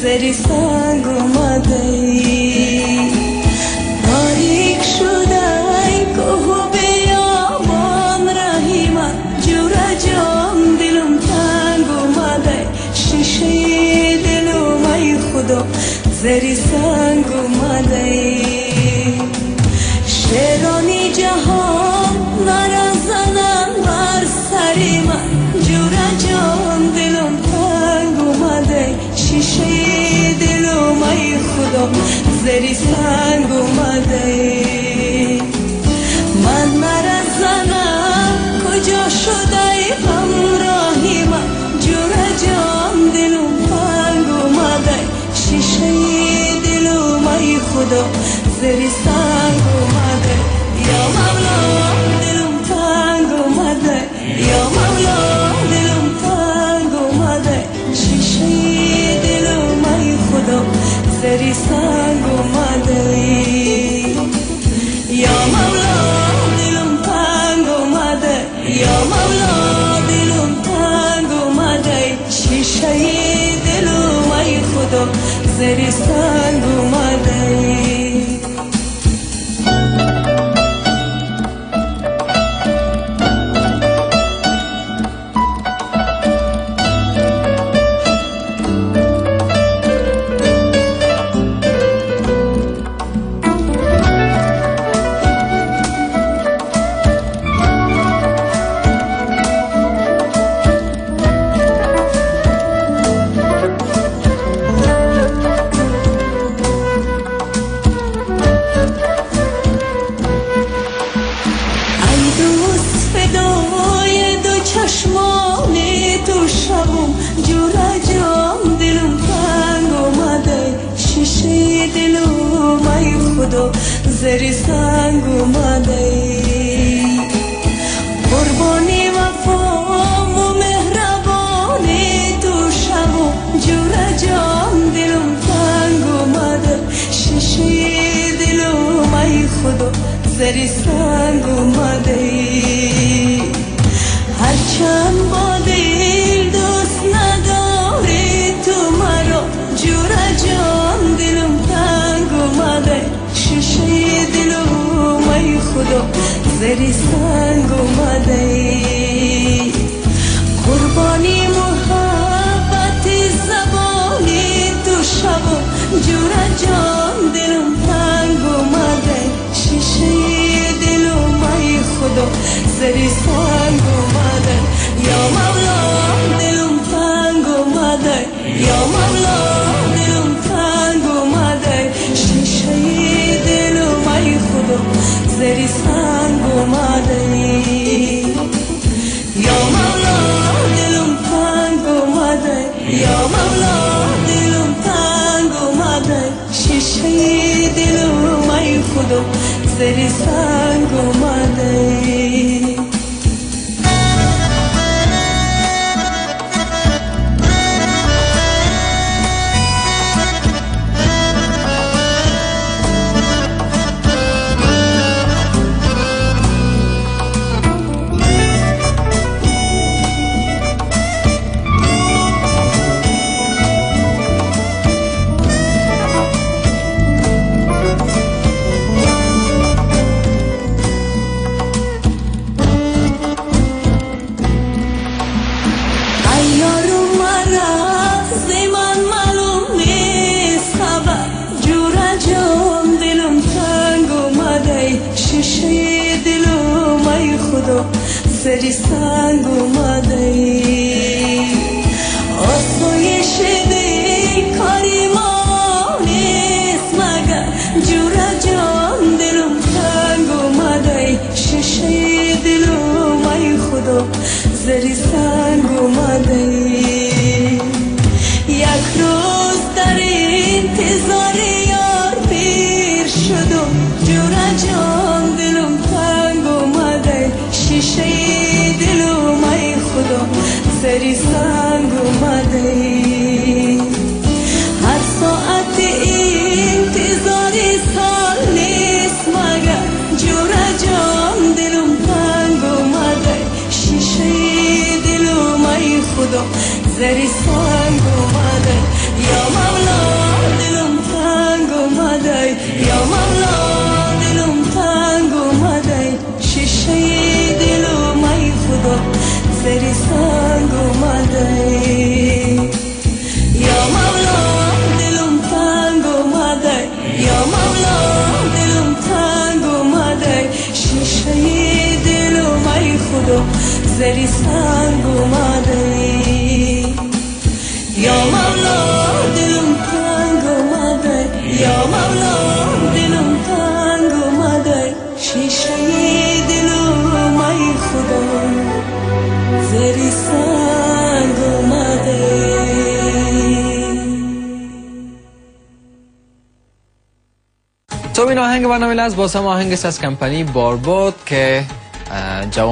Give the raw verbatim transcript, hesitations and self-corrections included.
زری سنگ اومده ای تاریک شده ای کوه بیابان رهی من جوره جام دلم تنگ اومده شیشه دلم ای خدا زری سنگ اومده ای شیرانی جهان نرزنن بر سری من جوره جام دلم تنگ اومده شیشه دلم ای خدا زری سنگ اومده من نرزنم کجا شده همراهی من جوره جام دلم تنگ اومده شیشه دلم ای خدا زری سنگ اومده یا مولا دلم تنگ اومده یا مولا دلم تنگ اومده شیشه دلم ای خدا زری سنگ اومده یا مولا دلم تنگ اومده یا مولا دلم تنگ اومده شیشه دلم ای خدا زری سنگ اومده چشمانی تو شبم جوره جام دلم تنگ اومده شیشه دلم ای خدا زری سنگ اومده قربانی وفام و مهربانی تو شبم جوره جام دلم تنگ اومده شیشه دلم ای خدا زری سنگ اومده هرچند با دل دوست نداری تو مرا جوره جان دلم تنگ اومده شیشه دلم ای خدا زری سنگ اومده قربانی محبت زبانی تو شبم جوره جان دلم تنگ اومده شیشه دلم ای خدا زری سنگ اومده یا مولا دلم تنگ اومده یا مولا دلم تنگ اومده شیشه دلم ای خدا زری سنگ اومده یا مولا دلم تنگ اومده یا مولا دلم تنگ اومده شیشه دلم ای خدا زری سنگ اومده شیشه دلم ای خدا زری سنگ اومده آسایش دل کاری ما نیست مگر جوره جان دلم تنگ اومده شیشه دلم ای خدا زری سنگ اومده یک روز در انتظار یار پیر شدم جوره جان دلم تنگ اومده شیشه دلم ای خدا زری سنگ اومده هر ساعت انتظار سال نیست مگر جوره جان دلم تنگ اومده شیشه دلم ای خدا زری سنگ اومده یا مولا زری سنگ اومده یا مولا دلم تنگ اومده یا مولا دلم تنگ اومده شیشه دلم ای خدا زری سنگ اومده. تو این آهنگ برنامه از باسم آهنگ از کمپانی باربود که جوان